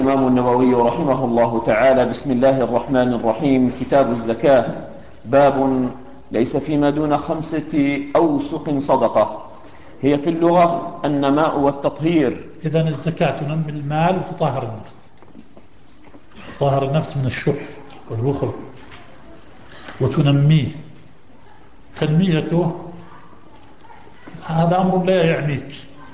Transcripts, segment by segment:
الإمام النووي رحمه الله تعالى: بسم الله الرحمن الرحيم. كتاب الزكاة. باب: ليس فيما دون 5 أوسق صدقة. هي في اللغة النماء والتطهير. إذن الزكاة تنمي المال وتطهر النفس، تطهر النفس من الشح والبخل وتنميه. تنميته هذا أمر لا يعنيك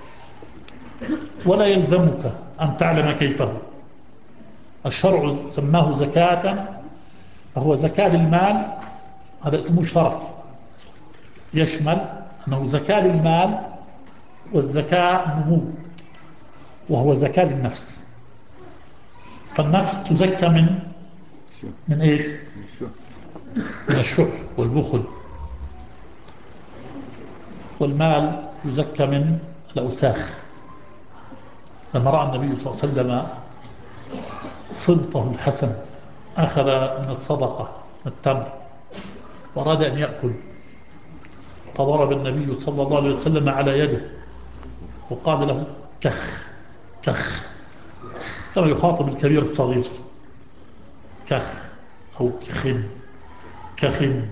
ولا يلزمك أن تعلم كيفه. الشرع سماه زكاة، فهو زكاة للمال. هذا اسمه شرع، يشمل أنه زكاة للمال والزكاة نمو، وهو زكاة للنفس. فالنفس تزكى من إيش؟ من الشح والبخل. والمال يزكى من الأوساخ. لما رأى النبي صلى الله عليه وسلم سلطه الحسن أخذ من الصدقة التمر وأراد أن يأكل، فضرب النبي صلى الله عليه وسلم على يده وقال له: كخ كخ، كما يخاطب الكبير الصغير. كخ أو كخن، كخن،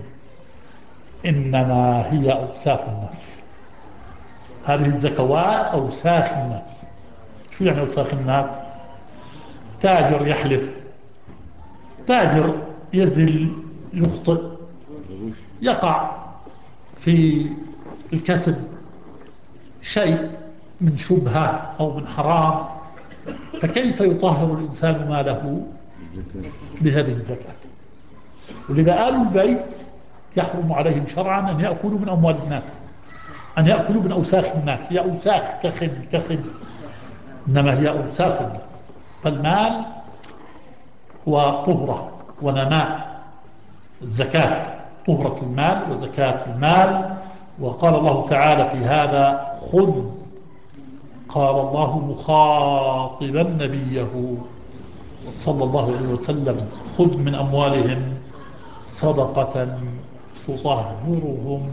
إنما هي أوساخ الناس. هذه الزكوات أوساخ الناس. شو يعني أوساخ الناس؟ تاجر يحلف، تاجر يزل، يخطئ، يقع في الكسب شيء من شبهة أو من حرام، فكيف يطهر الإنسان ماله؟ بهذه الزكاة. ولذا آل البيت يحرم عليهم شرعا أن يأكلوا من أموال الناس، أن يأكلوا من أوساخ الناس. هي أوساخ كخن كخن، إنما هي أوساخ الناس. فالمال هو طهرة ونماء. الزكاة طهرة المال وزكاة المال. وقال الله تعالى في هذا: خذ. قال الله مخاطبا نبيه صلى الله عليه وسلم: خذ من أموالهم صدقة تطهرهم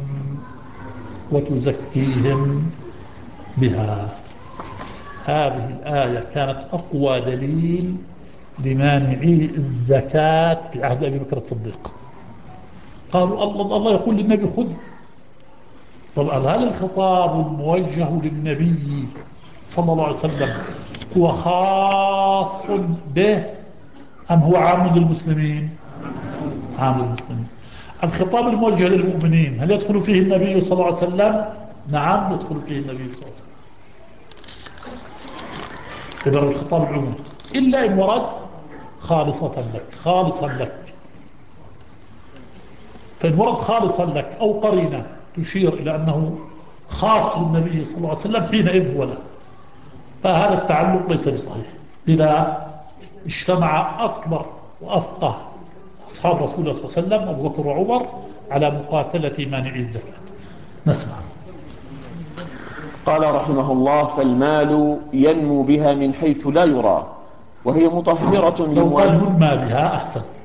وتزكيهم بها. هذه الآية كانت أقوى دليل لمانعي الزكاة في عهد أبي بكر الصديق. قالوا: الله يقول للنبي خذ. طب هل الخطاب الموجه للنبي صلى الله عليه وسلم هو خاص به أم هو عام للمسلمين؟ عام للمسلمين. الخطاب الموجه للمؤمنين هل يدخل فيه النبي صلى الله عليه وسلم؟ نعم، يدخل فيه النبي صلى الله عليه وسلم. إذا الخطاب العمومي إلا إن ورد خالصة لك، خالصا لك. فإن ورد خالصا لك أو قرينة تشير إلى أنه خاص بالنبي صلى الله عليه وسلم، حينئذ هو له. فهذا التعلق ليس بصحيح. لذا اجتمع أكبر وأفقه أصحاب رسول الله صلى الله عليه وسلم أبو بكر وعمر على مقاتلة مانعي الزكاة. نسمع. قال رحمه الله: فالمال ينمو بها من حيث لا يرى، وهي مطهرة لو قال لموالي. ينمى بها أحسن.